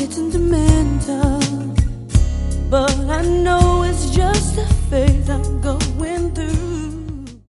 sentimental, but I know it's just a phase I'm going through.